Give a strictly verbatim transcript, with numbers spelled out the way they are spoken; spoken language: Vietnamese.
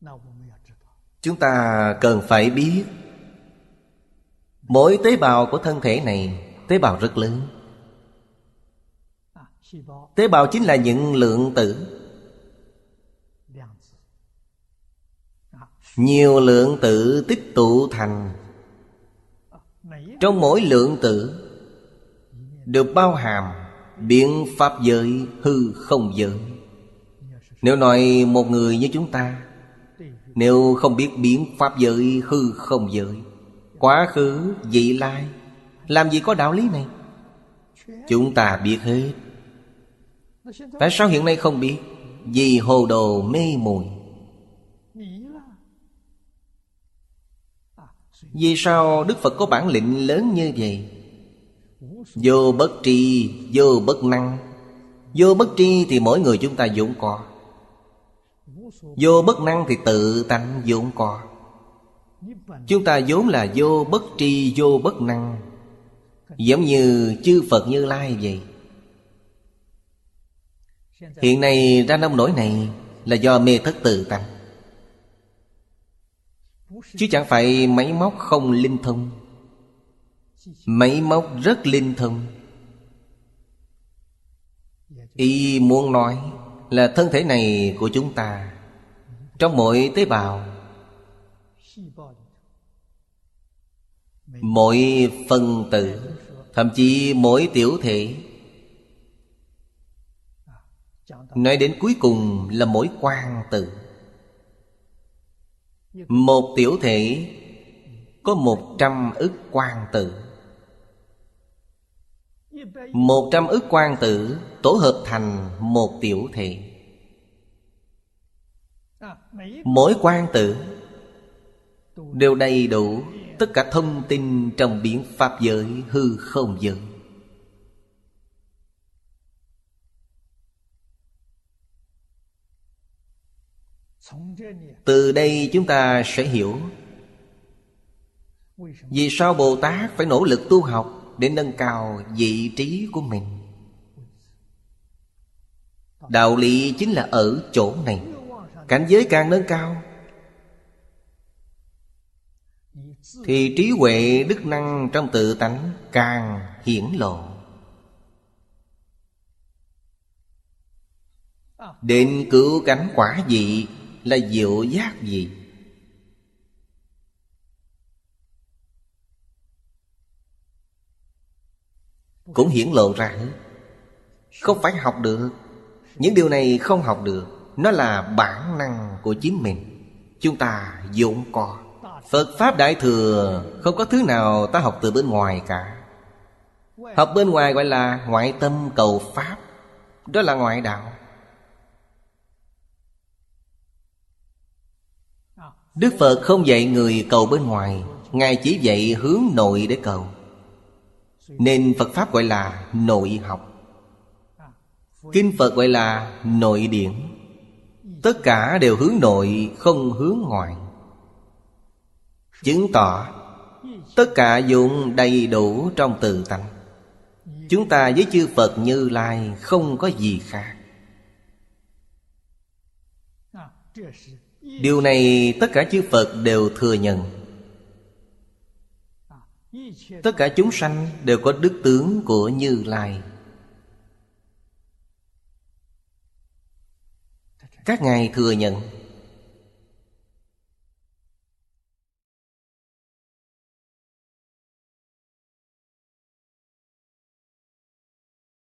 Chúng ta cần phải biết mỗi tế bào của thân thể này, tế bào rất lớn. Tế bào chính là những lượng tử. Nhiều lượng tử tích tụ thành. Trong mỗi lượng tử được bao hàm biện pháp giới, hư không giới. Nếu nói một người như chúng ta, nếu không biết biến pháp giới, hư không giới, quá khứ, vị lai, làm gì có đạo lý này? Chúng ta biết hết. Tại sao hiện nay không biết? Vì hồ đồ mê muội. Vì sao Đức Phật có bản lĩnh lớn như vậy? Vô bất tri, vô bất năng. Vô bất tri thì mỗi người chúng ta vốn có. Vô bất năng thì tự tánh vốn có. Chúng ta vốn là vô bất tri, vô bất năng, giống như chư Phật Như Lai vậy. Hiện nay ra nông nổi này là do mê thất tự tánh, chứ chẳng phải máy móc không linh thông. Máy móc rất linh thông. Ý muốn nói là thân thể này của chúng ta, trong mỗi tế bào, mỗi phân tử, thậm chí mỗi tiểu thể, nói đến cuối cùng là mỗi quang tử. Một tiểu thể có một trăm ức quang tử. Một trăm ức quang tử tổ hợp thành một tiểu thể. Mỗi quang tử đều đầy đủ tất cả thông tin trong biến pháp giới, hư không giới. Từ đây chúng ta sẽ hiểu vì sao Bồ Tát phải nỗ lực tu học để nâng cao vị trí của mình. Đạo lý chính là ở chỗ này. Cảnh giới càng nâng cao thì trí huệ đức năng trong tự tánh càng hiển lộ. Đến cứu cánh quả vị là diệu giác vị. Cũng hiển lộ ra hết. Không phải học được. Những điều này không học được. Nó là bản năng của chính mình. Chúng ta vốn có. Phật Pháp Đại Thừa không có thứ nào ta học từ bên ngoài cả. Học bên ngoài gọi là ngoại tâm cầu Pháp. Đó là ngoại đạo. Đức Phật không dạy người cầu bên ngoài. Ngài chỉ dạy hướng nội để cầu. Nên Phật Pháp gọi là nội học. Kinh Phật gọi là nội điển. Tất cả đều hướng nội, không hướng ngoại. Chứng tỏ tất cả dụng đầy đủ trong tự tánh. Chúng ta với chư Phật Như Lai không có gì khác. Điều này tất cả chư Phật đều thừa nhận. Tất cả chúng sanh đều có đức tướng của Như Lai. Các ngài thừa nhận.